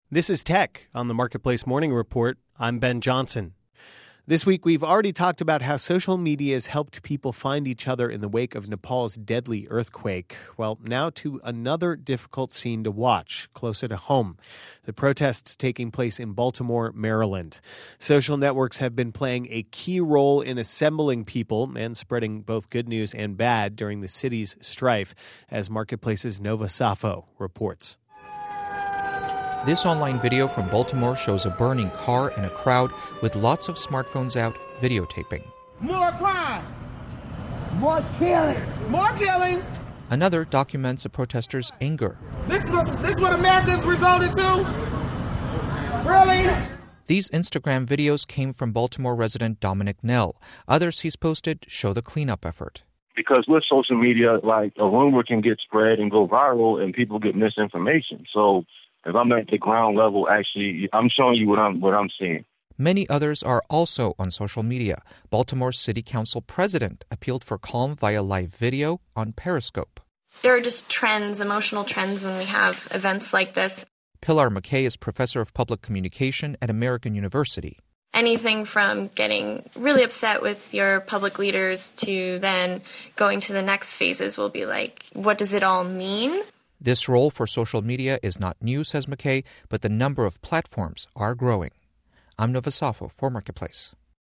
This is Tech on the Marketplace Morning Report. I'm Ben Johnson. This week, we've already talked about how social media has helped people find each other in the wake of Nepal's deadly earthquake. Well, now to another difficult scene to watch, closer to home. The protests taking place in Baltimore, Maryland. Social networks have been playing a key role in assembling people and spreading both good news and bad during the city's strife, as Marketplace's Nova Safo reports. This online video from Baltimore shows a burning car and a crowd with lots of smartphones out videotaping. More crime! More killing! More killing! Another documents a protester's anger. This is what America's resulted to? Really? These Instagram videos came from Baltimore resident Dominic Nell. Others he's posted show the cleanup effort. Because with social media, like a rumor can get spread and go viral and people get misinformation. So if I'm at the ground level, actually, I'm showing you what I'm seeing. Many others are also on social media. Baltimore City Council president appealed for calm via live video on Periscope. There are just trends, emotional trends when we have events like this. Pilar McKay is professor of public communication at American University. Anything from getting really upset with your public leaders to then going to the next phases will be like, what does it all mean? This role for social media is not new, says McKay, but the number of platforms are growing. I'm Nova Safo for Marketplace.